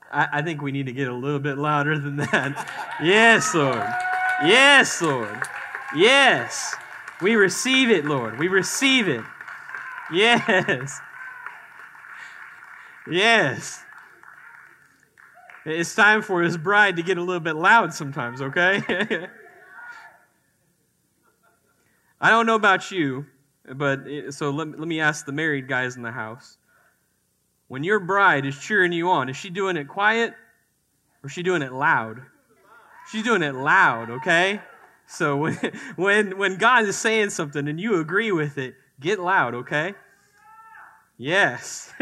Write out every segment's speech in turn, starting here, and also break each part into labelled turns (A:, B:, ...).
A: I think we need to get a little bit louder than that. Yes, Lord. Yes, Lord. Yes. We receive it, Lord. We receive it. Yes. Yes. It's time for His bride to get a little bit loud sometimes, okay? I don't know about you, but so let me ask the married guys in the house. When your bride is cheering you on, is she doing it quiet or is she doing it loud? She's doing it loud, okay? So when God is saying something and you agree with it, get loud, okay? Yes.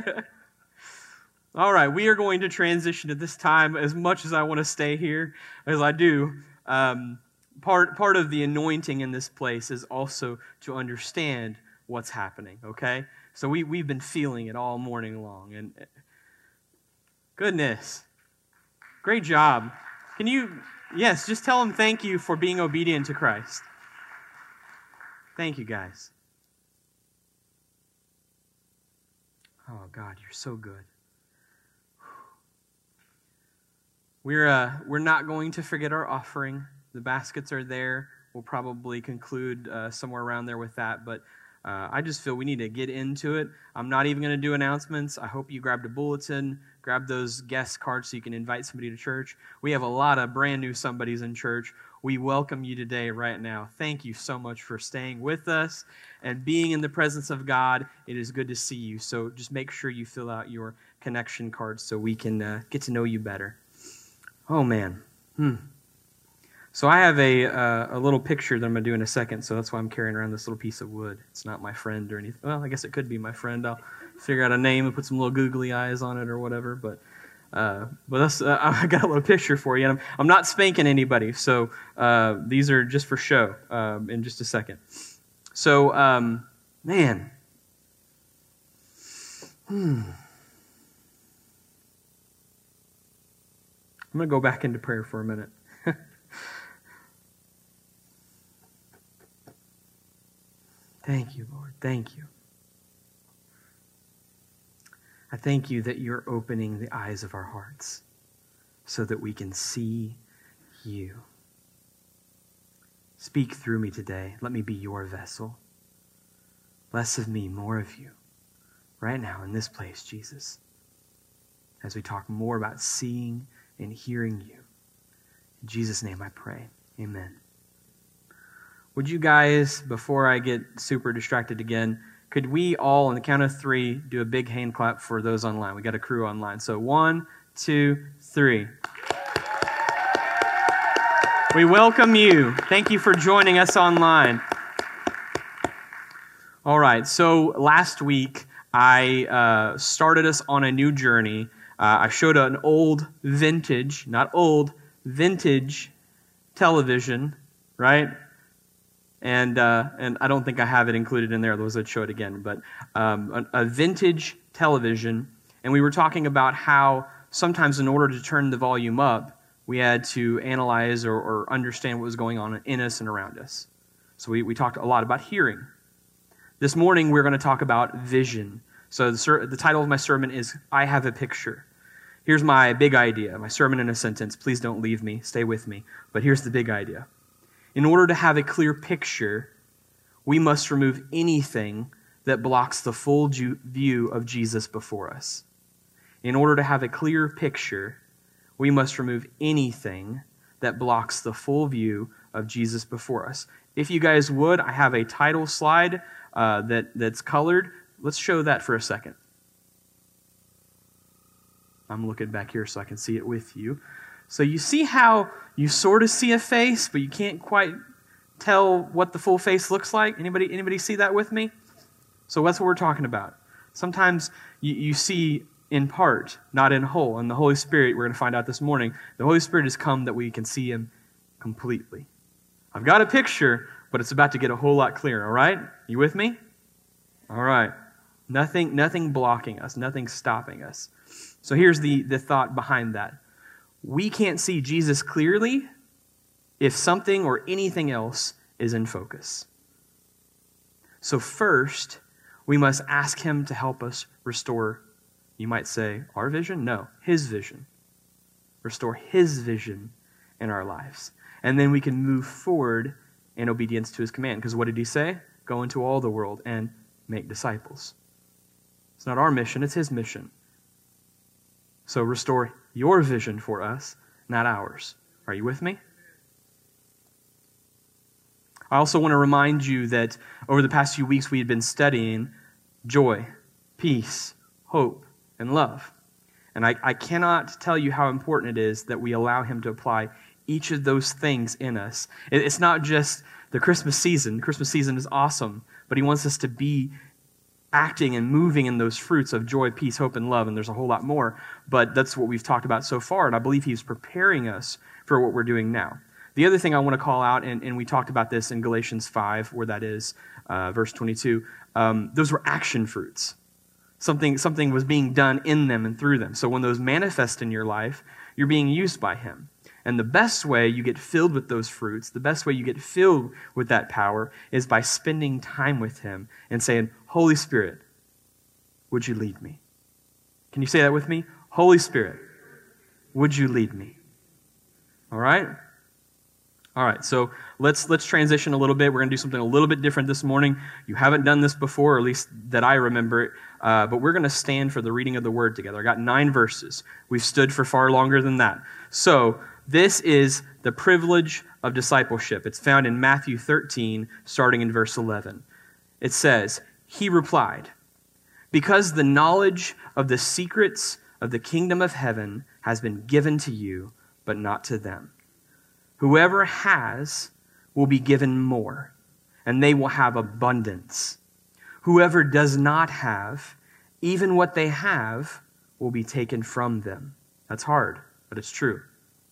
A: All right, we are going to transition at this time. As much as I want to stay here, as I do, part of the anointing in this place is also to understand what's happening, okay? So we've been feeling it all morning long. And goodness, great job. Can you, yes, just tell them thank you for being obedient to Christ. Thank you, guys. Oh, God, you're so good. We're not going to forget our offering. The baskets are there. We'll probably conclude somewhere around there with that, but I just feel we need to get into it. I'm not even going to do announcements. I hope you grabbed a bulletin, grab those guest cards so you can invite somebody to church. We have a lot of brand new somebodies in church. We welcome you today right now. Thank you so much for staying with us and being in the presence of God. It is good to see you. So just make sure you fill out your connection cards so we can get to know you better. Oh, man. So I have a little picture that I'm going to do in a second, so that's why I'm carrying around this little pice of wood. It's not my friend or anything. Well, I guess it could be my friend. I'll figure out a name and put some little googly eyes on it or whatever. But that's, I got a little picture for you. And I'm not spanking anybody, so these are just for show in just a second. So, man. I'm going to go back into prayer for a minute. Thank you, Lord. Thank you. I thank you that you're opening the eyes of our hearts so that we can see you. Speak through me today. Let me be your vessel. Less of me, more of you. Right now in this place, Jesus. As we talk more about seeing and hearing you. In Jesus' name I pray. Amen. Would you guys, before I get super distracted again, could we all, on the count of 3, do a big hand clap for those online? We got a crew online. So 1, 2, 3. We welcome you. Thank you for joining us online. All right, so last week I started us on a new journey. I showed an old vintage, not old, vintage television, right? And I don't think I have it included in there, otherwise I'd show it again. But a vintage television, and we were talking about how sometimes in order to turn the volume up, we had to analyze or understand what was going on in us and around us. So we talked a lot about hearing. This morning we're going to talk about vision. So the title of my sermon is I Have a Picture. Here's my big idea, my sermon in a sentence. Please don't leave me, stay with me. But here's the big idea. In order to have a clear picture, we must remove anything that blocks the full view of Jesus before us. In order to have a clear picture, we must remove anything that blocks the full view of Jesus before us. If you guys would, I have a title slide that's colored. Let's show that for a second. I'm looking back here so I can see it with you. So you see how you sort of see a face, but you can't quite tell what the full face looks like? Anybody see that with me? So that's what we're talking about. Sometimes you see in part, not in whole. And the Holy Spirit, we're going to find out this morning, the Holy Spirit has come that we can see Him completely. I've got a picture, but it's about to get a whole lot clearer, all right? You with me? All right. Nothing blocking us, nothing stopping us. So here's the thought behind that. We can't see Jesus clearly if something or anything else is in focus. So first, we must ask Him to help us restore You might say, our vision? No, his vision. Restore his vision in our lives. And then we can move forward in obedience to his command. Because what did he say? Go into all the world and make disciples. It's not our mission, it's his mission. So restore your vision for us, not ours. Are you with me? I also want to remind you that over the past few weeks we had been studying joy, peace, hope, and love. And I cannot tell you how important it is that we allow him to apply each of those things in us. It's not just the Christmas season. The Christmas season is awesome, but he wants us to be acting and moving in those fruits of joy, peace, hope, and love, and there's a whole lot more, but that's what we've talked about so far, and I believe he's preparing us for what we're doing now. The other thing I want to call out, and we talked about this in Galatians 5, where that is, verse 22, those were action fruits. Something was being done in them and through them. So when those manifest in your life, you're being used by him. And the best way you get filled with those fruits, the best way you get filled with that power is by spending time with him and saying, Holy Spirit, would you lead me? Can you say that with me? Holy Spirit, would you lead me? All right? All right, so let's transition a little bit. We're going to do something a little bit different this morning. You haven't done this before, or at least that I remember it, but we're going to stand for the reading of the word together. I got 9 verses. We've stood for far longer than that. So this is the privilege of discipleship. It's found in Matthew 13, starting in verse 11. It says, he replied, because the knowledge of the secrets of the kingdom of heaven has been given to you, but not to them. Whoever has will be given more, and they will have abundance. Whoever does not have, even what they have will be taken from them. That's hard, but it's true.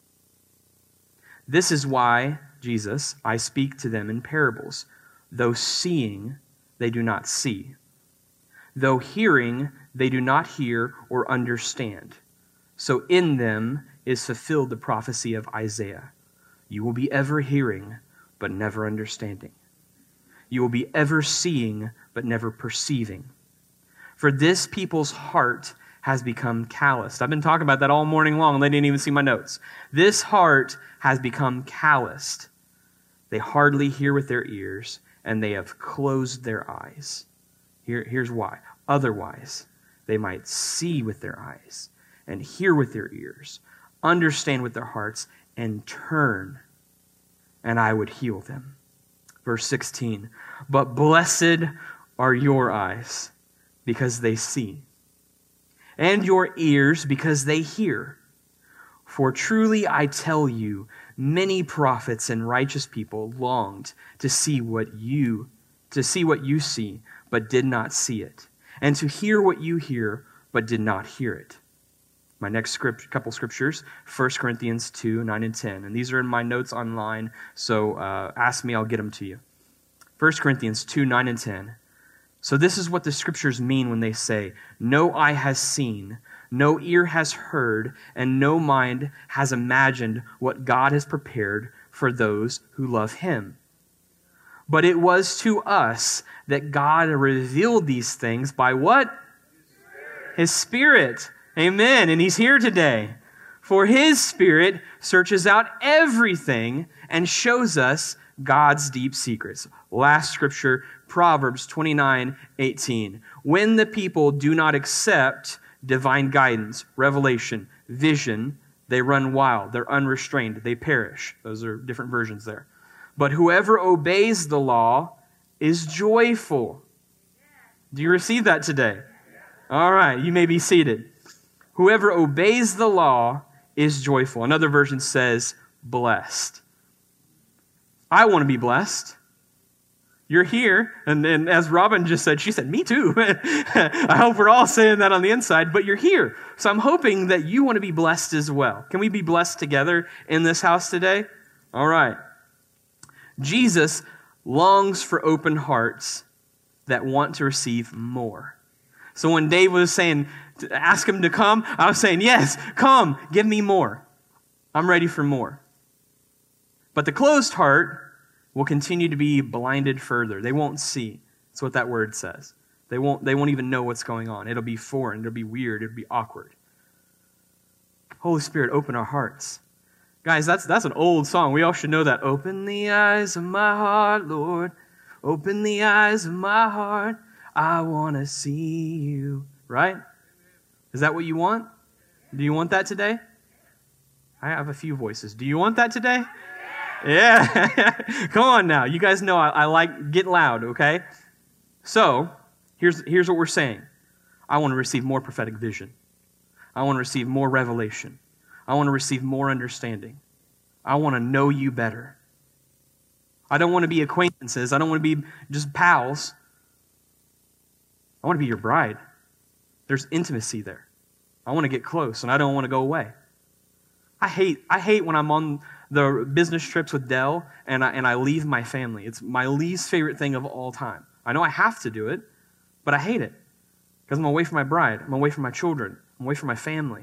A: This is why, Jesus, I speak to them in parables. Though seeing, they do not see. Though hearing, they do not hear or understand. So in them is fulfilled the prophecy of Isaiah. You will be ever hearing, but never understanding. You will be ever seeing, but never perceiving. For this people's heart has become calloused. I've been talking about that all morning long, and they didn't even see my notes. This heart has become calloused. They hardly hear with their ears, and they have closed their eyes. Here's why. Otherwise, they might see with their eyes, and hear with their ears, understand with their hearts, and turn, and I would heal them. Verse 16, but blessed are your eyes, because they see, and your ears, because they hear. For truly I tell you, many prophets and righteous people longed to see what you see, but did not see it, and to hear what you hear, but did not hear it. My next couple scriptures, 1 Corinthians 2, 9 and 10. And these are in my notes online, so ask me, I'll get them to you. 1 Corinthians 2, 9 and 10. So this is what the scriptures mean when they say, no eye has seen, no ear has heard, and no mind has imagined what God has prepared for those who love him. But it was to us that God revealed these things by what? His Spirit. Amen. And he's here today. For his Spirit searches out everything and shows us God's deep secrets. Last scripture, Proverbs 29:18. When the people do not accept divine guidance, revelation, vision, they run wild, they're unrestrained, they perish. Those are different versions there. But whoever obeys the law is joyful. Do you receive that today? All right, you may be seated. Whoever obeys the law is joyful. Another version says blessed. I want to be blessed. You're here, and as Robin just said, she said, me too. I hope we're all saying that on the inside, but you're here. So I'm hoping that you want to be blessed as well. Can we be blessed together in this house today? All right. Jesus longs for open hearts that want to receive more. So when Dave was saying, ask him to come, I was saying, yes, come, give me more. I'm ready for more. But the closed heart will continue to be blinded further. They won't see. That's what that word says. They won't even know what's going on. It'll be foreign. It'll be weird. It'll be awkward. Holy Spirit, open our hearts. Guys, that's an old song. We all should know that. Open the eyes of my heart, Lord. Open the eyes of my heart. I want to see you. Right? Is that what you want? Do you want that today? I have a few voices. Do you want that today? Yeah. Come on now. You guys know I like get loud, okay? So, here's what we're saying. I want to receive more prophetic vision. I want to receive more revelation. I want to receive more understanding. I want to know you better. I don't want to be acquaintances. I don't want to be just pals. I want to be your bride. There's intimacy there. I want to get close, and I don't want to go away. I hate when I'm on the business trips with Dell and I leave my family. It's my least favorite thing of all time. I know I have to do it, but I hate it because I'm away from my bride. I'm away from my children. I'm away from my family.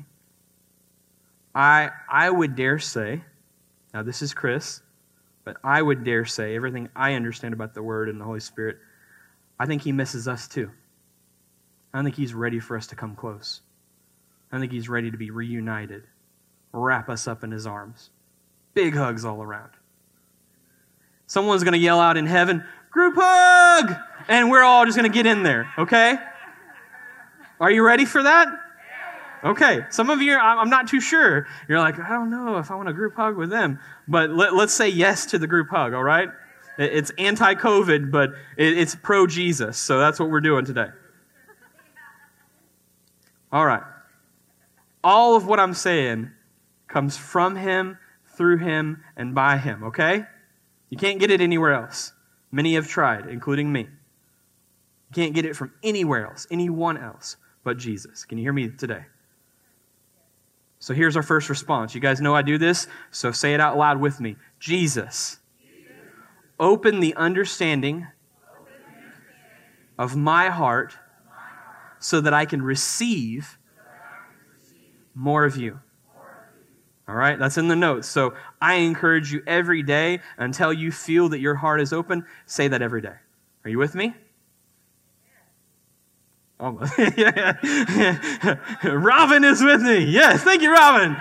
A: I would dare say, now this is Chris, but I would dare say everything I understand about the Word and the Holy Spirit, I think He misses us too. I think He's ready for us to come close. I think He's ready to be reunited, wrap us up in His arms. Big hugs all around. Someone's going to yell out in heaven, group hug! And we're all just going to get in there, okay? Are you ready for that? Okay, some of you, I'm not too sure. You're like, I don't know if I want a group hug with them. But let's say yes to the group hug, all right? It's anti-COVID, but it's pro-Jesus, so that's what we're doing today. All right. All of what I'm saying comes from Him, through Him, and by Him, okay? You can't get it anywhere else. Many have tried, including me. You can't get it from anywhere else, anyone else but Jesus. Can you hear me today? So here's our first response. You guys know I do this, so say it out loud with me. Jesus, open the understanding of my heart so that I can receive more of you. All right, that's in the notes. So I encourage you every day until you feel that your heart is open, say that every day. Are you with me? Almost. Robin is with me. Yes, thank you, Robin.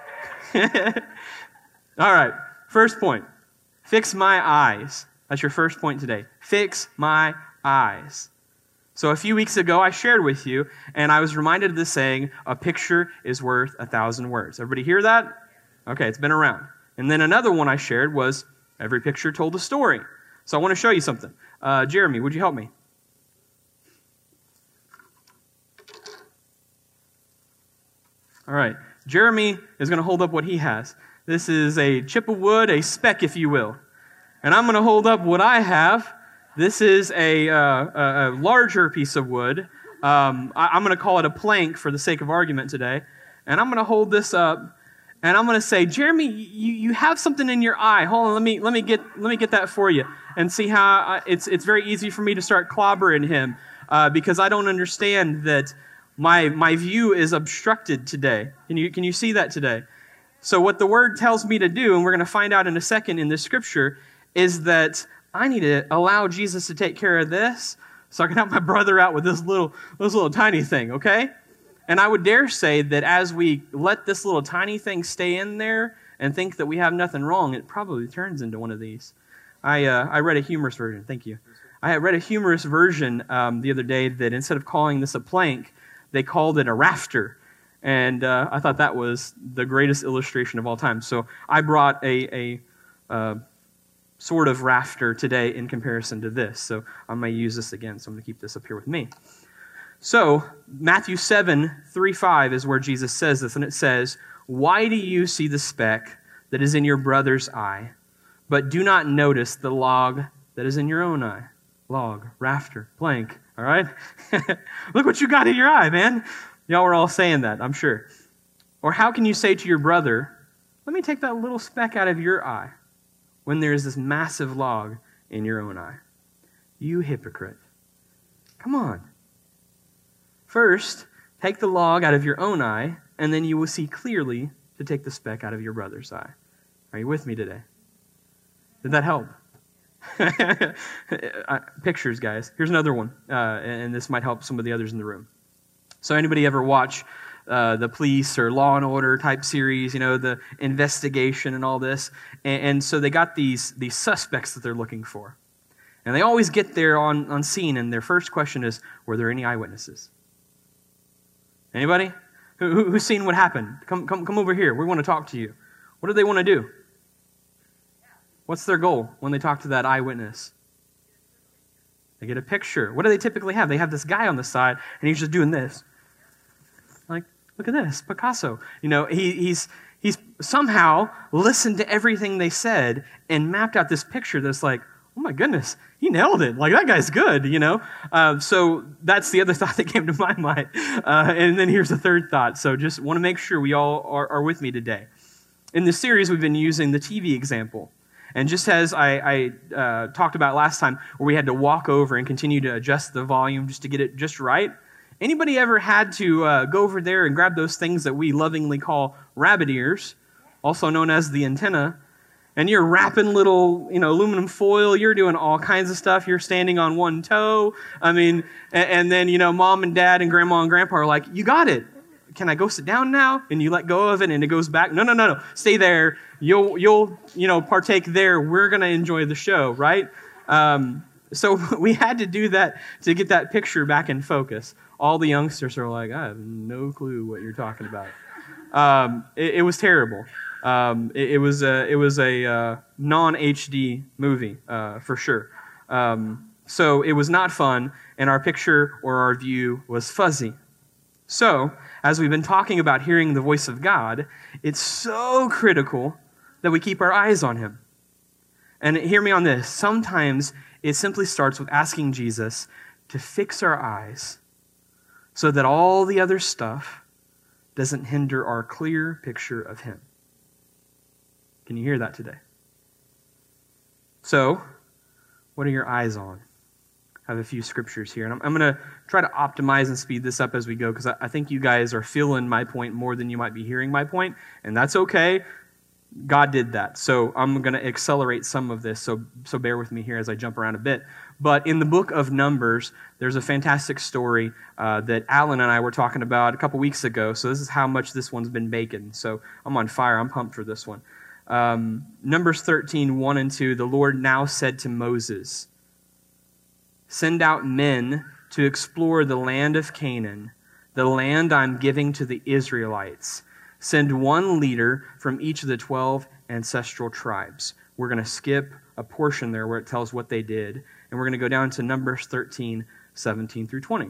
A: All right, first point. Fix my eyes. That's your first point today. Fix my eyes. So a few weeks ago, I shared with you, and I was reminded of the saying, a picture is worth 1,000 words. Everybody hear that? Okay, it's been around. And then another one I shared was, every picture told a story. So I want to show you something. Jeremy, would you help me? All right, Jeremy is going to hold up what he has. This is a chip of wood, a speck, if you will. And I'm going to hold up what I have. This is a larger piece of wood. I'm going to call it a plank for the sake of argument today. And I'm going to hold this up, and I'm going to say, Jeremy, you have something in your eye. Hold on, let me get that for you, and see how it's very easy for me to start clobbering him because I don't understand that my view is obstructed today. Can you see that today? So what the Word tells me to do, and we're going to find out in a second in this scripture, is that I need to allow Jesus to take care of this so I can help my brother out with this little tiny thing, okay? And I would dare say that as we let this little tiny thing stay in there and think that we have nothing wrong, it probably turns into one of these. I read a humorous version. Thank you. I read a humorous version the other day that instead of calling this a plank, they called it a rafter. And I thought that was the greatest illustration of all time. So I brought a sort of rafter today in comparison to this. So I may use this again, so I'm going to keep this up here with me. So Matthew 7:3-5 is where Jesus says this, and it says, "Why do you see the speck that is in your brother's eye, but do not notice the log that is in your own eye?" Log, rafter, plank, all right? Look what you got in your eye, man. Y'all were all saying that, I'm sure. Or how can you say to your brother, let me take that little speck out of your eye, when there is this massive log in your own eye? You hypocrite. Come on. First, take the log out of your own eye, and then you will see clearly to take the speck out of your brother's eye. Are you with me today? Did that help? Pictures, guys. Here's another one, and this might help some of the others in the room. So anybody ever watch the police or Law and Order type series, the investigation and all this? And so they got these suspects that they're looking for. And they always get there on scene, and their first question is, were there any eyewitnesses? Anybody? Who's seen what happened? Come over here. We want to talk to you. What do they want to do? What's their goal when they talk to that eyewitness? They get a picture. What do they typically have? They have this guy on the side, and he's just doing this. Like, look at this, Picasso. He's somehow listened to everything they said and mapped out this picture that's like, oh my goodness, he nailed it. Like, that guy's good, So that's the other thought that came to my mind. And then here's the third thought. So just want to make sure we all are with me today. In this series, we've been using the TV example. And just as I talked about last time, where we had to walk over and continue to adjust the volume just to get it just right, anybody ever had to go over there and grab those things that we lovingly call rabbit ears, also known as the antenna, and you're wrapping little, aluminum foil, you're doing all kinds of stuff, you're standing on one toe, and then, mom and dad and grandma and grandpa are like, you got it. Can I go sit down now? And you let go of it and it goes back. No. Stay there. You'll partake there. We're going to enjoy the show, right? So we had to do that to get that picture back in focus. All the youngsters are like, I have no clue what you're talking about. It was terrible. It was a non-HD movie, for sure. So it was not fun, and our picture or our view was fuzzy. So, as we've been talking about hearing the voice of God, it's so critical that we keep our eyes on Him. And hear me on this. Sometimes it simply starts with asking Jesus to fix our eyes so that all the other stuff doesn't hinder our clear picture of Him. Can you hear that today? So, what are your eyes on? I have a few scriptures here, and I'm going to try to optimize and speed this up as we go, because I think you guys are feeling my point more than you might be hearing my point, and that's okay. God did that, so I'm going to accelerate some of this, so bear with me here as I jump around a bit. But in the book of Numbers, there's a fantastic story that Alan and I were talking about a couple weeks ago, so this is how much this one's been baking. So I'm on fire. I'm pumped for this one. Numbers 13, 1 and 2, the Lord now said to Moses, send out men to explore the land of Canaan, the land I'm giving to the Israelites. Send one leader from each of the 12 ancestral tribes. We're going to skip a portion there where it tells what they did, and we're going to go down to Numbers 13, 17 through 20.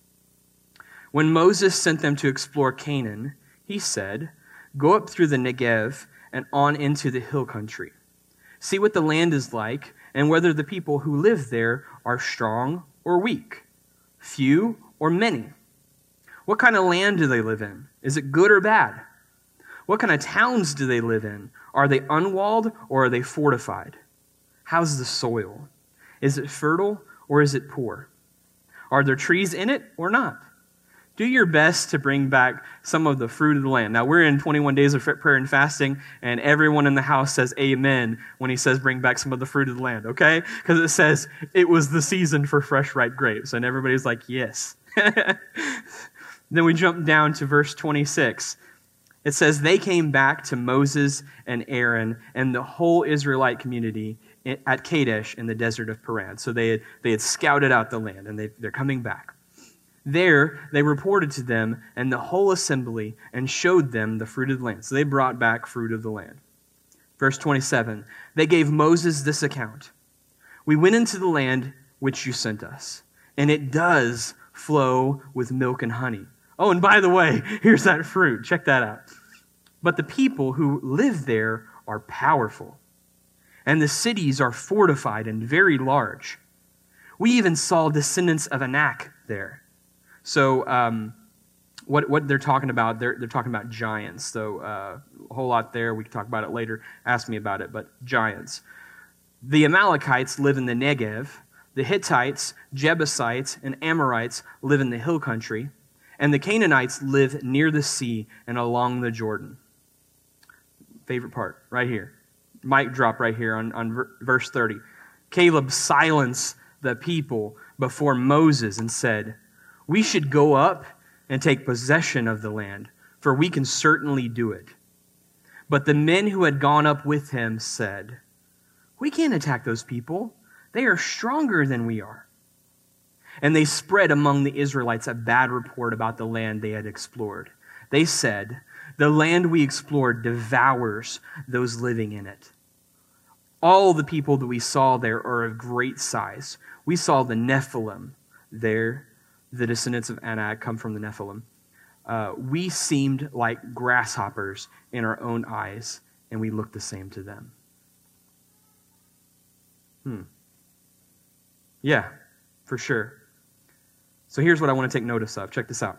A: When Moses sent them to explore Canaan, he said, go up through the Negev and on into the hill country. See what the land is like, and whether the people who live there are strong or weak, few or many. What kind of land do they live in? Is it good or bad? What kind of towns do they live in? Are they unwalled or are they fortified? How's the soil? Is it fertile or is it poor? Are there trees in it or not? Do your best to bring back some of the fruit of the land. Now, we're in 21 days of prayer and fasting, and everyone in the house says amen when he says bring back some of the fruit of the land, okay? Because it says it was the season for fresh, ripe grapes, and everybody's like, yes. Then we jump down to verse 26. It says, they came back to Moses and Aaron and the whole Israelite community at Kadesh in the desert of Paran. So they had scouted out the land, and they're coming back. There, they reported to them and the whole assembly and showed them the fruit of the land. So they brought back fruit of the land. Verse 27, they gave Moses this account. We went into the land which you sent us, and it does flow with milk and honey. Oh, and by the way, here's that fruit. Check that out. But the people who live there are powerful, and the cities are fortified and very large. We even saw descendants of Anak there. So what they're talking about, they're talking about giants. So a whole lot there. We can talk about it later. Ask me about it, but giants. The Amalekites live in the Negev. The Hittites, Jebusites, and Amorites live in the hill country. And the Canaanites live near the sea and along the Jordan. Favorite part, right here. Mic drop right here on verse 30. Caleb silenced the people before Moses and said, "We should go up and take possession of the land, for we can certainly do it." But the men who had gone up with him said, "We can't attack those people. They are stronger than we are." And they spread among the Israelites a bad report about the land they had explored. They said, "The land we explored devours those living in it. All the people that we saw there are of great size. We saw the Nephilim there." The descendants of Anak come from the Nephilim. "We seemed like grasshoppers in our own eyes, and we looked the same to them." Yeah, for sure. So here's what I want to take notice of. Check this out.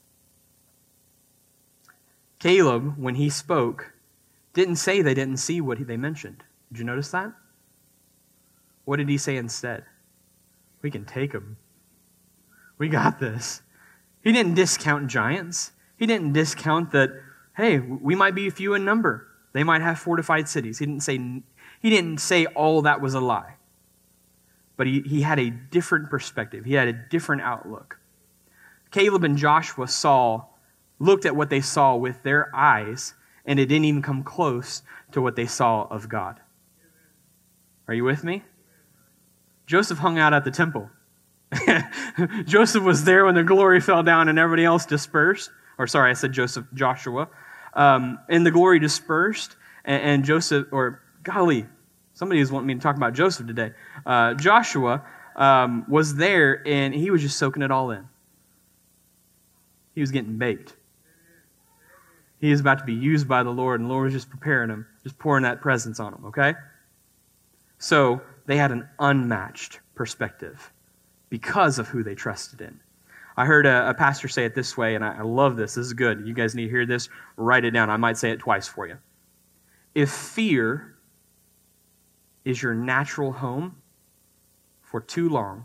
A: Caleb, when he spoke, didn't say they didn't see what they mentioned. Did you notice that? What did he say instead? "We can take them. We got this." He didn't discount giants. He didn't discount that, hey, we might be few in number. They might have fortified cities. He didn't say all that was a lie. But he had a different perspective. He had a different outlook. Caleb and Joshua looked at what they saw with their eyes, and it didn't even come close to what they saw of God. Are you with me? Joseph hung out at the temple. Joseph was there when the glory fell down and everybody else dispersed. Or sorry, I said Joshua. And the glory dispersed, and Joseph, or golly, somebody is wanting me to talk about Joseph today. Joshua was there, and he was just soaking it all in. He was getting baked. He was about to be used by the Lord, and the Lord was just preparing him, just pouring that presence on him, okay? So they had an unmatched perspective because of who they trusted in. I heard a pastor say it this way, and I love this. This is good. You guys need to hear this. Write it down. I might say it twice for you. If fear is your natural home for too long,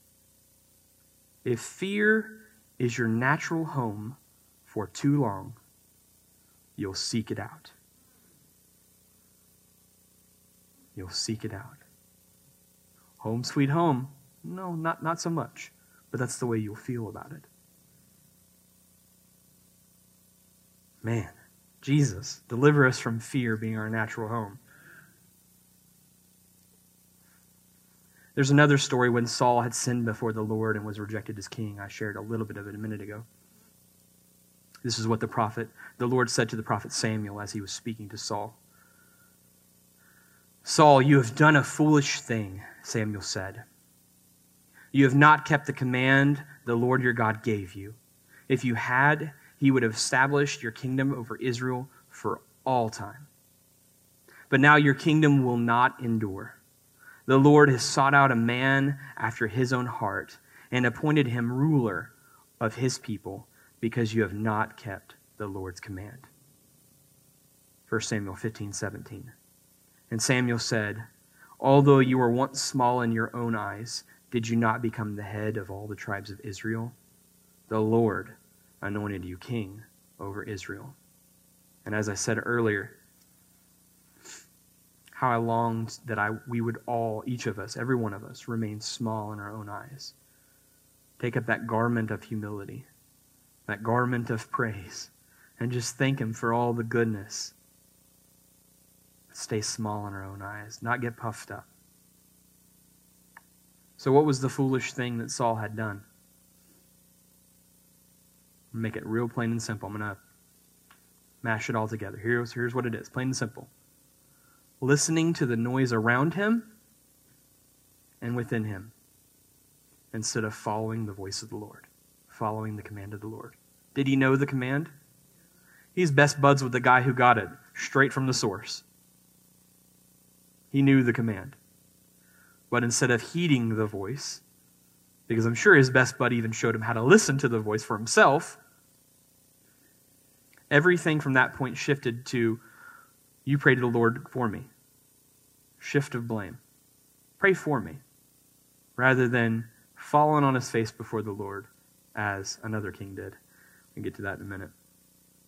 A: if fear is your natural home for too long, you'll seek it out. You'll seek it out. Home sweet home. No, not so much. But that's the way you'll feel about it. Man, Jesus, deliver us from fear being our natural home. There's another story when Saul had sinned before the Lord and was rejected as king. I shared a little bit of it a minute ago. This is what the Lord said to the prophet Samuel as he was speaking to Saul. "Saul, you have done a foolish thing," Samuel said. "You have not kept the command the Lord your God gave you. If you had, he would have established your kingdom over Israel for all time. But now your kingdom will not endure. The Lord has sought out a man after his own heart and appointed him ruler of his people because you have not kept the Lord's command." 1 Samuel 15:17. And Samuel said, "Although you were once small in your own eyes, did you not become the head of all the tribes of Israel? The Lord anointed you king over Israel." And as I said earlier, how I longed that we would all, each of us, every one of us, remain small in our own eyes. Take up that garment of humility, that garment of praise, and just thank him for all the goodness. Stay small in our own eyes, not get puffed up. So what was the foolish thing that Saul had done? I'll make it real plain and simple. I'm going to mash it all together. Here's what it is, plain and simple. Listening to the noise around him and within him instead of following the voice of the Lord, following the command of the Lord. Did he know the command? He's best buds with the guy who got it straight from the source. He knew the command. But instead of heeding the voice, because I'm sure his best bud even showed him how to listen to the voice for himself, everything from that point shifted to, you pray to the Lord for me. Shift of blame. Pray for me. Rather than falling on his face before the Lord as another king did. We'll get to that in a minute.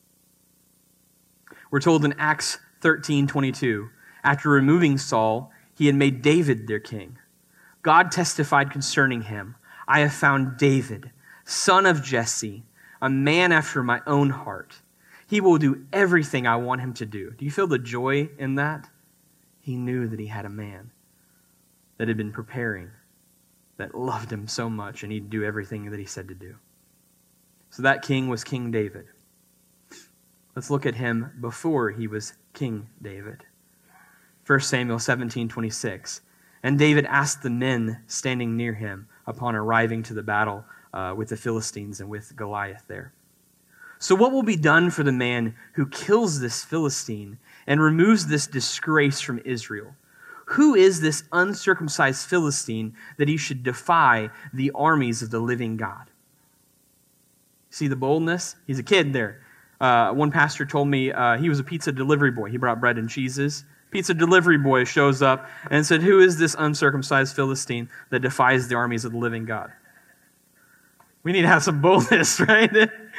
A: We're told in Acts 13:22, after removing Saul, he had made David their king. God testified concerning him, I have found David, son of Jesse, a man after my own heart. He will do everything I want him to do. Do you feel the joy in that? He knew that he had a man that had been preparing, that loved him so much, and he'd do everything that he said to do. So that king was King David. Let's look at him before he was King David. 1 Samuel 17:26. And David asked the men standing near him upon arriving to the battle with the Philistines and with Goliath there. So what will be done for the man who kills this Philistine and removes this disgrace from Israel? Who is this uncircumcised Philistine that he should defy the armies of the living God? See the boldness? He's a kid there. One pastor told me he was a pizza delivery boy. He brought bread and cheeses. Pizza delivery boy shows up and said, who is this uncircumcised Philistine that defies the armies of the living God? We need to have some boldness, right?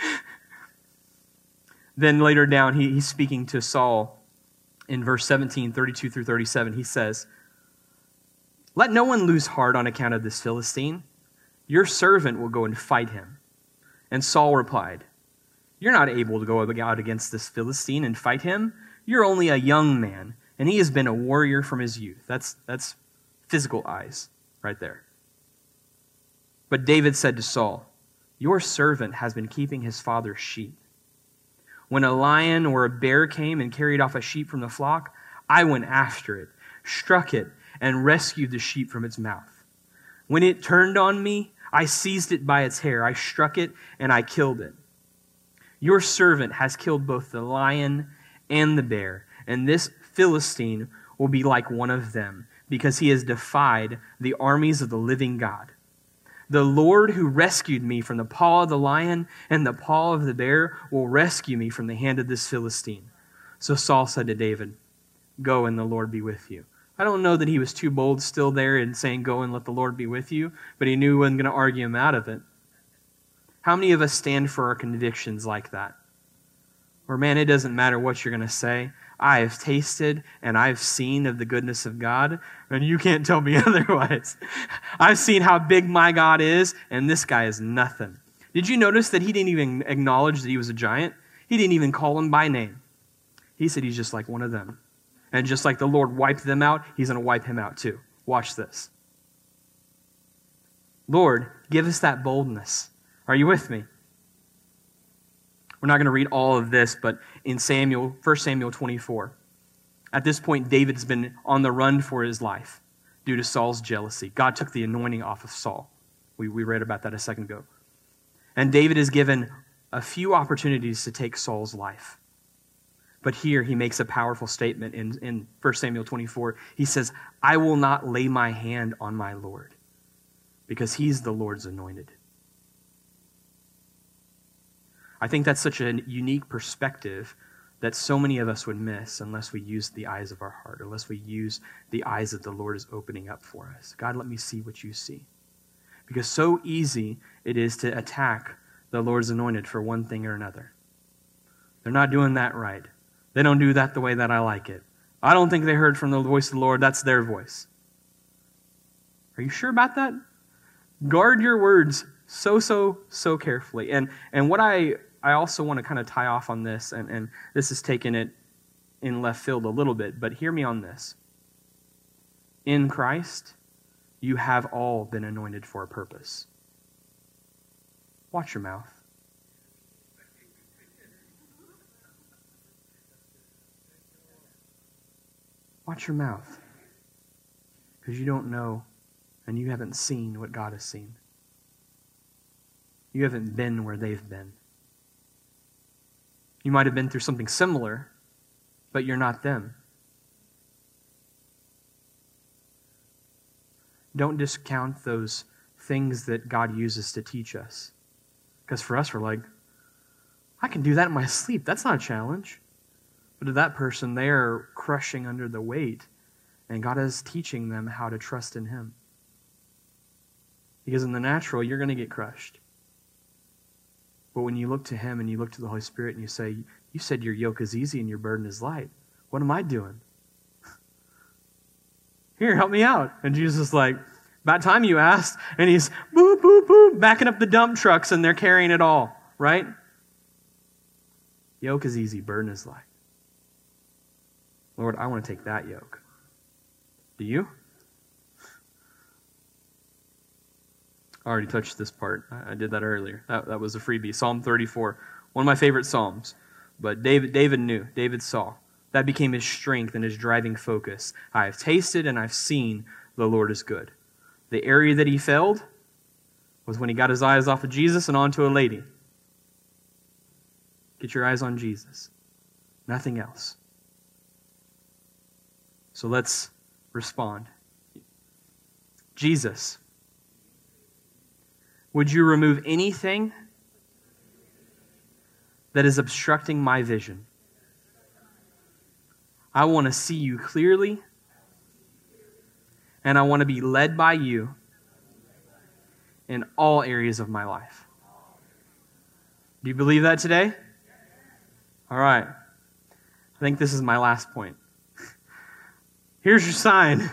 A: Then later down, he's speaking to Saul in verse 17, 32 through 37. He says, let no one lose heart on account of this Philistine. Your servant will go and fight him. And Saul replied, you're not able to go out against this Philistine and fight him. You're only a young man, and he has been a warrior from his youth. That's physical eyes right there. But David said to Saul, your servant has been keeping his father's sheep. When a lion or a bear came and carried off a sheep from the flock, I went after it, struck it, and rescued the sheep from its mouth. When it turned on me, I seized it by its hair. I struck it, and I killed it. Your servant has killed both the lion and the bear, and this Philistine will be like one of them, because he has defied the armies of the living God. The Lord who rescued me from the paw of the lion and the paw of the bear will rescue me from the hand of this Philistine. So Saul said to David, go and the Lord be with you. I don't know that he was too bold still there in saying, go and let the Lord be with you, but he knew he wasn't going to argue him out of it. How many of us stand for our convictions like that? Or, man, it doesn't matter what you're going to say. I have tasted and I've seen of the goodness of God, and you can't tell me otherwise. I've seen how big my God is, and this guy is nothing. Did you notice that he didn't even acknowledge that he was a giant? He didn't even call him by name. He said he's just like one of them. And just like the Lord wiped them out, he's going to wipe him out too. Watch this. Lord, give us that boldness. Are you with me? We're not going to read all of this, but in 1 Samuel 24, at this point, David's been on the run for his life due to Saul's jealousy. God took the anointing off of Saul. We read about that a second ago. And David is given a few opportunities to take Saul's life. But here he makes a powerful statement in 1 Samuel 24. He says, I will not lay my hand on my Lord, because he's the Lord's anointed. I think that's such a unique perspective that so many of us would miss unless we use the eyes of our heart, unless we use the eyes that the Lord is opening up for us. God, let me see what you see. Because so easy it is to attack the Lord's anointed for one thing or another. They're not doing that right. They don't do that the way that I like it. I don't think they heard from the voice of the Lord. That's their voice. Are you sure about that? Guard your words so carefully. And what I also want to kind of tie off on this, and this is taking it in left field a little bit, but hear me on this. In Christ, you have all been anointed for a purpose. Watch your mouth. Watch your mouth. Because you don't know and you haven't seen what God has seen. You haven't been where they've been. You might have been through something similar, but you're not them. Don't discount those things that God uses to teach us. Because for us, we're like, I can do that in my sleep. That's not a challenge. But to that person, they are crushing under the weight, and God is teaching them how to trust in Him. Because in the natural, you're going to get crushed. But when you look to Him and you look to the Holy Spirit and you say, you said your yoke is easy and your burden is light. What am I doing? Here, help me out. And Jesus is like, about time you asked. And he's boop, boop, boop, backing up the dump trucks, and they're carrying it all, right? Yoke is easy, burden is light. Lord, I want to take that yoke. Do you? I already touched this part. I did that earlier. That was a freebie. Psalm 34, one of my favorite psalms. But David knew. David saw. That became his strength and his driving focus. I have tasted and I've seen the Lord is good. The area that he failed was when he got his eyes off of Jesus and onto a lady. Get your eyes on Jesus. Nothing else. So let's respond. Jesus, would you remove anything that is obstructing my vision? I want to see you clearly, and I want to be led by you in all areas of my life. Do you believe that today? All right. I think this is my last point. Here's your sign.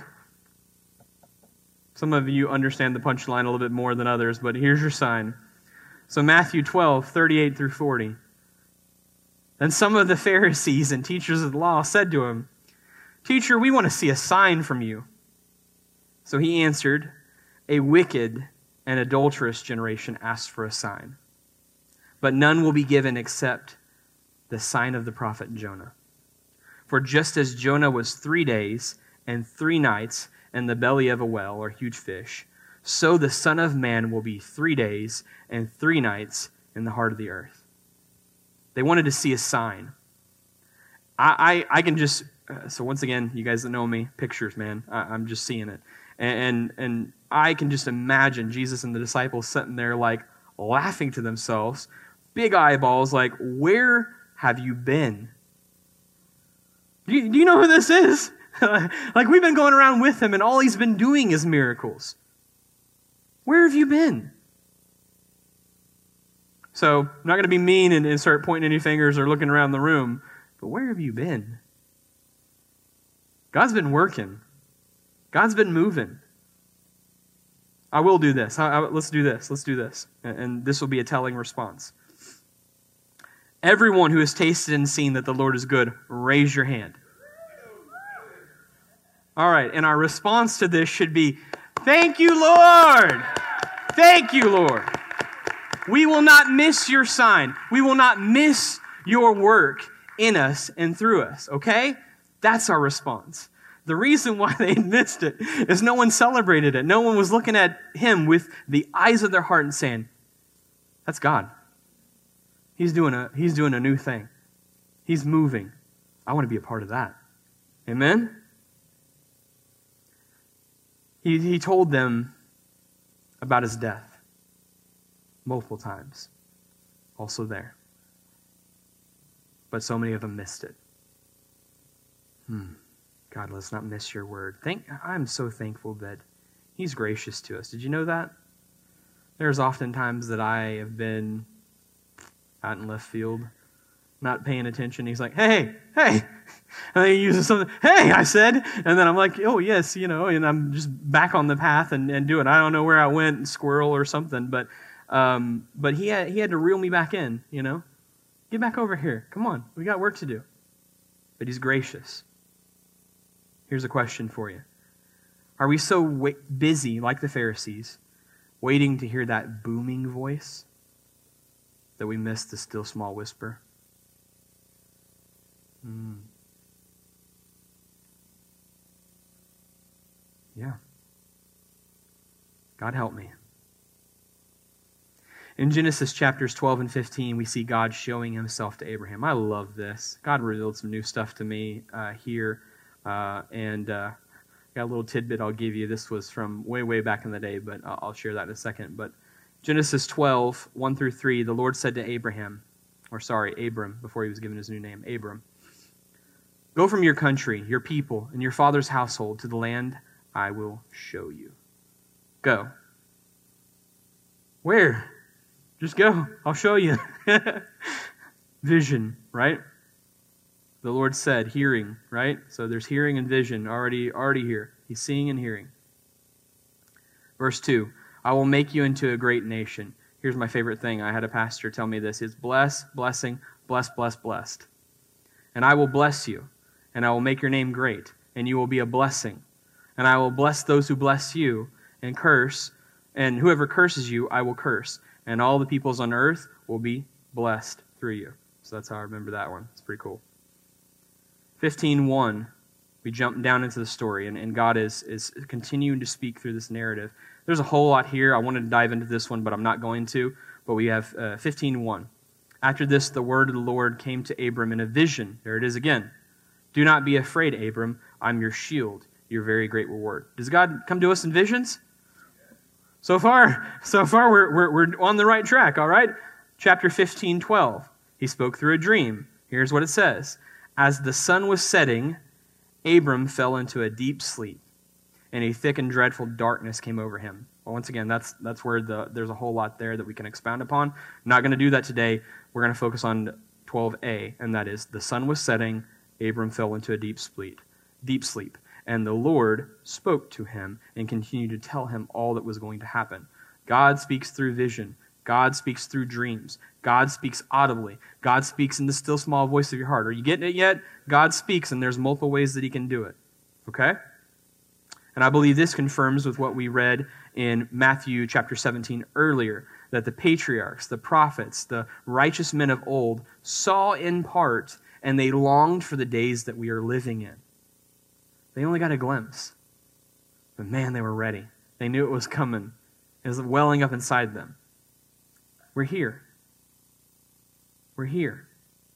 A: Some of you understand the punchline a little bit more than others, but here's your sign. So Matthew 12, 38 through 40. Then some of the Pharisees and teachers of the law said to him, Teacher, we want to see a sign from you. So he answered, A wicked and adulterous generation asks for a sign, but none will be given except the sign of the prophet Jonah. For just as Jonah was 3 days and 3 nights in the belly of a whale or huge fish, so the Son of Man will be 3 days and 3 nights in the heart of the earth. They wanted to see a sign. I can just, so once again, you guys that know me, pictures, man. I'm just seeing it. And I can just imagine Jesus and the disciples sitting there like laughing to themselves, big eyeballs, like, where have you been? Do you know who this is? Like, we've been going around with him, and all he's been doing is miracles. Where have you been? So, I'm not going to be mean and start pointing any fingers or looking around the room, but where have you been? God's been working. God's been moving. I will do this. Let's do this. Let's do this. And this will be a telling response. Everyone who has tasted and seen that the Lord is good, raise your hand. All right, and our response to this should be, thank you, Lord. Thank you, Lord. We will not miss your sign. We will not miss your work in us and through us, okay? That's our response. The reason why they missed it is no one celebrated it. No one was looking at him with the eyes of their heart and saying, that's God. He's doing a new thing. He's moving. I want to be a part of that. Amen? He told them about his death multiple times. Also there. But so many of them missed it. God, let's not miss your word. I'm so thankful that he's gracious to us. Did you know that? There's often times that I have been out in left field, not paying attention. He's like, hey. And he uses something, hey, I said. And then I'm like, oh, yes, and I'm just back on the path and do it. I don't know where I went, squirrel or something, but he had to reel me back in, Get back over here. Come on, we got work to do. But he's gracious. Here's a question for you. Are we so busy, like the Pharisees, waiting to hear that booming voice that we miss the still small whisper? Yeah. God help me. In Genesis chapters 12 and 15, we see God showing himself to Abraham. I love this. God revealed some new stuff to me here. And got a little tidbit I'll give you. This was from way back in the day, but I'll share that in a second. But Genesis 12, 1 through 3, the Lord said to Abram, before he was given his new name, Abram, go from your country, your people, and your father's household to the land I will show you. Go. Where? Just go. I'll show you. Vision, right? The Lord said, hearing, right? So there's hearing and vision already here. He's seeing and hearing. Verse 2, I will make you into a great nation. Here's my favorite thing. I had a pastor tell me this. It's bless, blessing, bless, bless, blessed. And I will bless you, and I will make your name great, and you will be a blessing. And I will bless those who bless you, and curse, and whoever curses you, I will curse. And all the peoples on earth will be blessed through you. So that's how I remember that one. It's pretty cool. 15:1, we jump down into the story, and God is continuing to speak through this narrative. There's a whole lot here. I wanted to dive into this one, but I'm not going to. But we have 15:1. After this, the word of the Lord came to Abram in a vision. There it is again. Do not be afraid, Abram. I'm your shield, your very great reward. Does God come to us in visions? So far, we're on the right track, all right? Chapter 15:12. He spoke through a dream. Here's what it says. As the sun was setting, Abram fell into a deep sleep, and a thick and dreadful darkness came over him. Well, once again, that's where there's a whole lot there that we can expound upon. I'm not going to do that today. We're going to focus on 12a, and that is, the sun was setting, Abram fell into a deep sleep. And the Lord spoke to him and continued to tell him all that was going to happen. God speaks through vision. God speaks through dreams. God speaks audibly. God speaks in the still small voice of your heart. Are you getting it yet? God speaks, and there's multiple ways that he can do it. Okay? And I believe this confirms with what we read in Matthew chapter 17 earlier, that the patriarchs, the prophets, the righteous men of old saw in part, and they longed for the days that we are living in. They only got a glimpse. But man, they were ready. They knew it was coming. It was welling up inside them. We're here. We're here.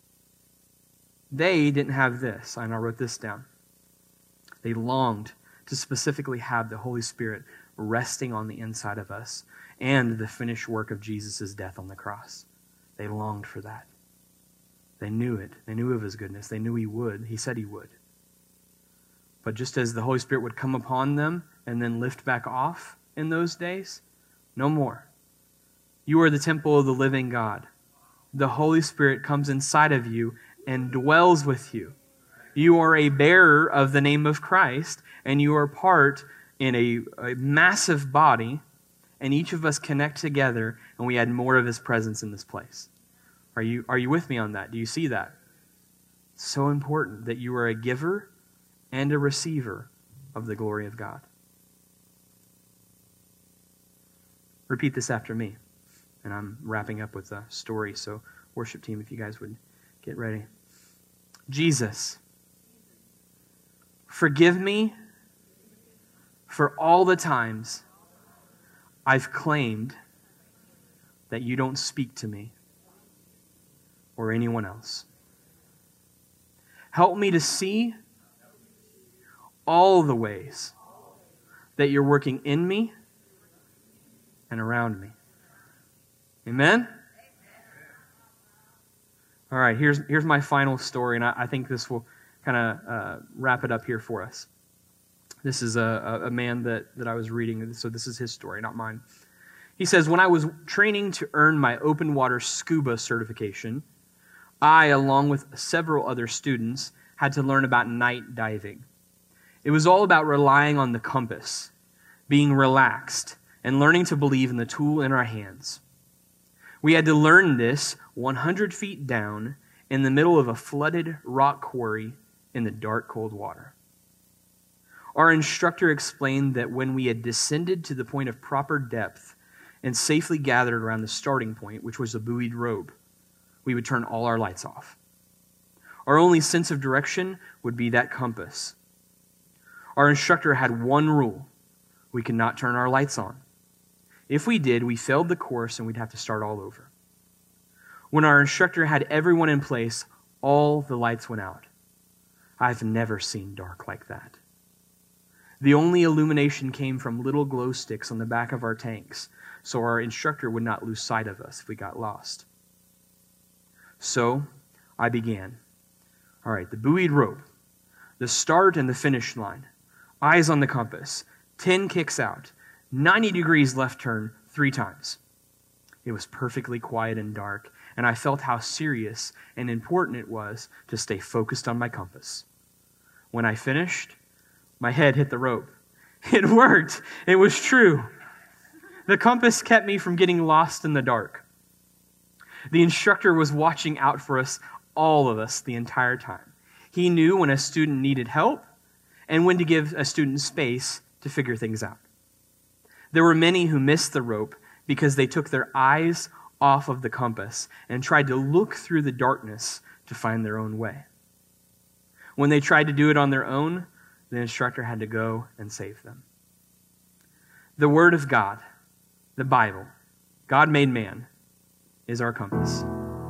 A: They didn't have this. I wrote this down. They longed to specifically have the Holy Spirit resting on the inside of us and the finished work of Jesus' death on the cross. They longed for that. They knew it. They knew of his goodness. They knew he would. He said he would. But just as the Holy Spirit would come upon them and then lift back off in those days, no more. You are the temple of the living God. The Holy Spirit comes inside of you and dwells with you. You are a bearer of the name of Christ, and you are part in a massive body, and each of us connect together, and we add more of his presence in this place. Are you with me on that? Do you see that? It's so important that you are a giver and a receiver of the glory of God. Repeat this after me. And I'm wrapping up with a story, so worship team, if you guys would get ready. Jesus, forgive me for all the times I've claimed that you don't speak to me or anyone else. Help me to see all the ways that you're working in me and around me. Amen? All right, here's my final story, and I think this will kind of wrap it up here for us. This is a man that I was reading, so this is his story, not mine. He says, when I was training to earn my open water scuba certification, I, along with several other students, had to learn about night diving. It was all about relying on the compass, being relaxed, and learning to believe in the tool in our hands. We had to learn this 100 feet down in the middle of a flooded rock quarry in the dark, cold water. Our instructor explained that when we had descended to the point of proper depth and safely gathered around the starting point, which was a buoyed rope, we would turn all our lights off. Our only sense of direction would be that compass. Our instructor had one rule. We could not turn our lights on. If we did, we failed the course and we'd have to start all over. When our instructor had everyone in place, all the lights went out. I've never seen dark like that. The only illumination came from little glow sticks on the back of our tanks, so our instructor would not lose sight of us if we got lost. So I began. All right, the buoyed rope, the start and the finish line, eyes on the compass, 10 kicks out, 90 degrees left turn 3 times. It was perfectly quiet and dark, and I felt how serious and important it was to stay focused on my compass. When I finished, my head hit the rope, It worked. It was true. The compass kept me from getting lost in the dark. The instructor was watching out for us, all of us, the entire time. He knew when a student needed help and when to give a student space to figure things out. There were many who missed the rope because they took their eyes off of the compass and tried to look through the darkness to find their own way. When they tried to do it on their own, the instructor had to go and save them. The Word of God, the Bible, God made man, is our compass.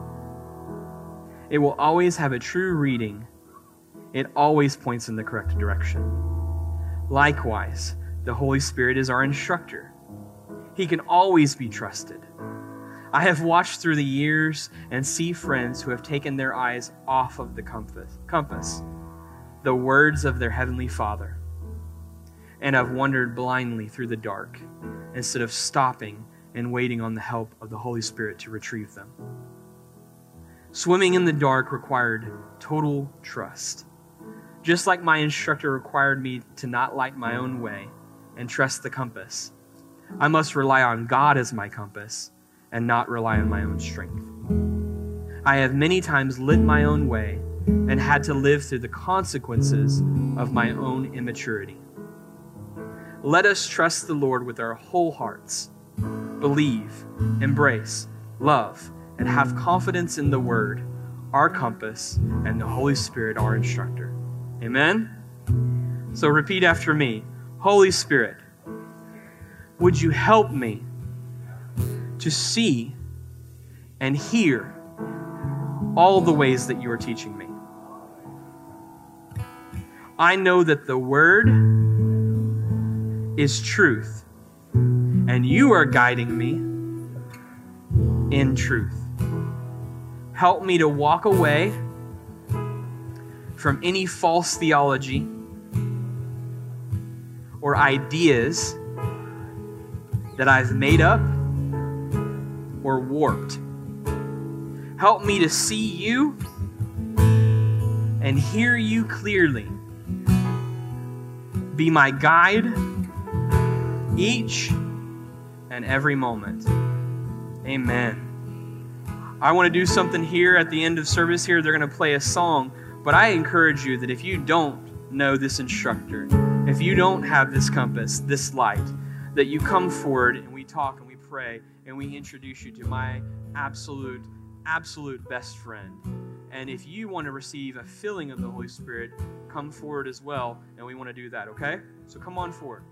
A: It will always have a true reading. It always points in the correct direction. Likewise, the Holy Spirit is our instructor. He can always be trusted. I have watched through the years and see friends who have taken their eyes off of the compass, the words of their Heavenly Father, and have wandered blindly through the dark instead of stopping and waiting on the help of the Holy Spirit to retrieve them. Swimming in the dark required total trust. Just like my instructor required me to not light my own way and trust the compass, I must rely on God as my compass and not rely on my own strength. I have many times lit my own way and had to live through the consequences of my own immaturity. Let us trust the Lord with our whole hearts, believe, embrace, love, and have confidence in the Word, our compass, and the Holy Spirit, our instructor. Amen? So repeat after me. Holy Spirit, would you help me to see and hear all the ways that you are teaching me? I know that the Word is truth, and you are guiding me in truth. Help me to walk away from any false theology or ideas that I've made up or warped. Help me to see you and hear you clearly. Be my guide each and every moment. Amen. I want to do something here at the end of service here. They're going to play a song, but I encourage you that if you don't know this instructor, if you don't have this compass, this light, that you come forward and we talk and we pray and we introduce you to my absolute best friend. And if you want to receive a filling of the Holy Spirit, come forward as well, and we want to do that, okay? So come on forward.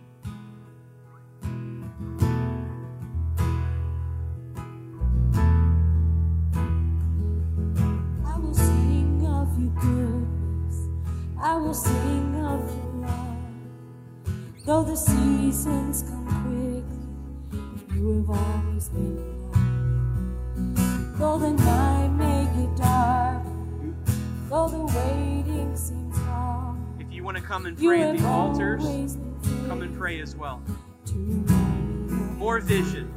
B: I will sing of your goodness. I will sing of your love. Though the seasons come quickly, you have always been love. Though the night may get dark, though the waiting seems long.
A: If you want to come and pray at the altars, come and pray as well. More vision.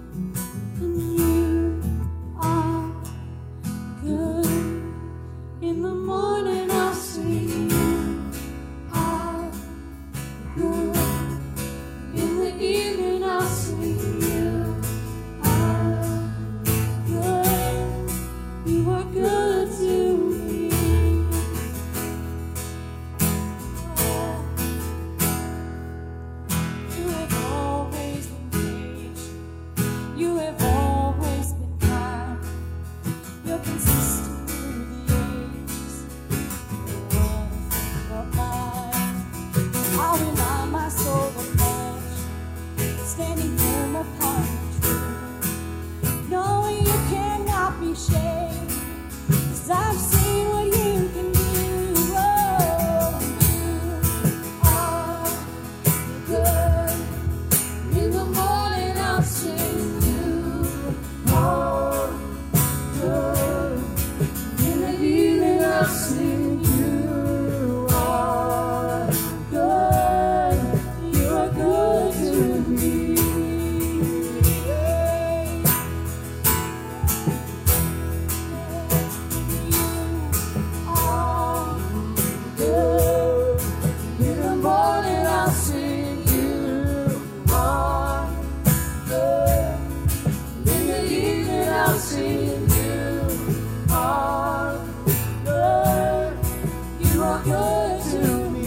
B: You are good. In the morning I'll sing. You are good. In the evening I'll sing. You are good. You are good to me. You have always been patient. I'll sing you are good. You are good to me.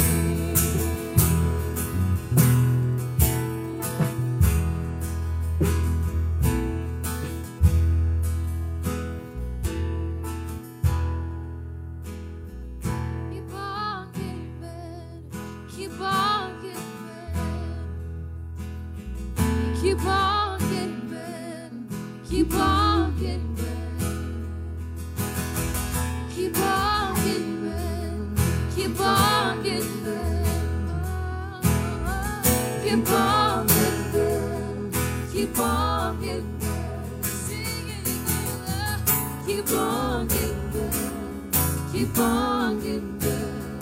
C: Keep on getting better. Keep on getting better. Keep on getting better. Keep on getting better. Keep on getting better. Keep on getting better. Keep on getting better. Keep on getting better. Sing it again. Keep on getting better. Keep on getting better.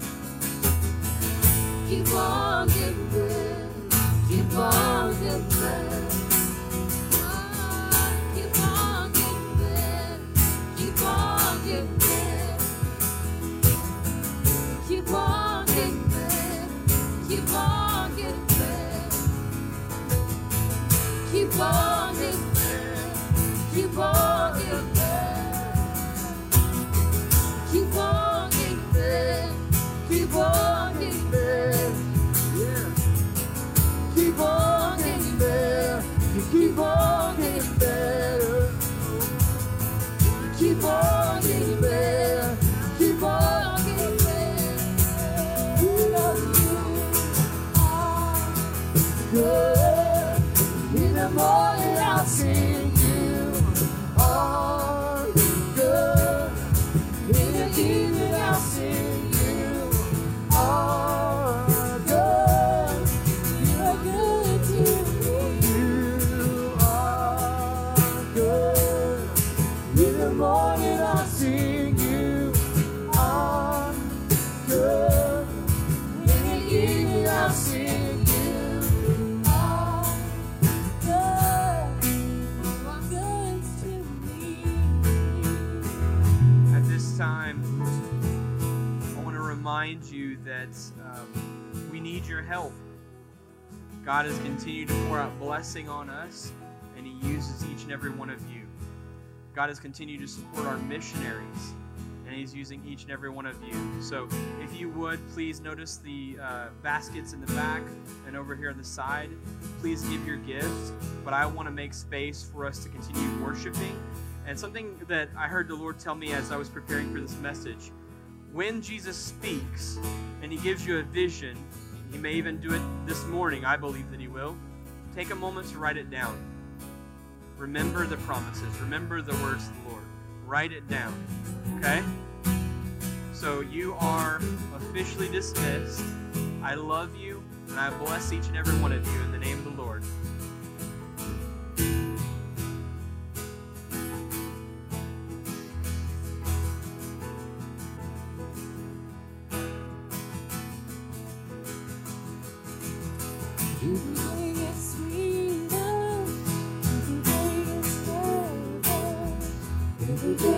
C: Keep on getting better. Keep on getting better. Keep on getting better. Keep on getting better. Keep on getting better. Keep on getting better. Keep on getting better. Keep on getting better. Keep on getting better. Keep on getting better.
B: Yeah. Keep on getting better. You keep on getting better. Keep on getting better. Keep on getting better. You know you are good. In the morning I'll sing you are good. In the evening I'll sing you are good. You are good to me. You are good. In the morning I'll sing you are good. In the evening I'll sing you are good. You are good to me.
A: At this time, I want to remind you that we need your help. God has continued to pour out blessing on us, and He uses each and every one of you. God has continued to support our missionaries, and He's using each and every one of you. So if you would, please notice the baskets in the back and over here on the side. Please give your gift, but I want to make space for us to continue worshiping. And something that I heard the Lord tell me as I was preparing for this message, when Jesus speaks and He gives you a vision, He may even do it this morning, I believe that He will, take a moment to write it down. Remember the promises. Remember the words of the Lord. Write it down, okay? So you are officially dismissed. I love you, and I bless each and every one of you in the name of the Lord.
B: Every day gets sweeter. Every day gets better. Every day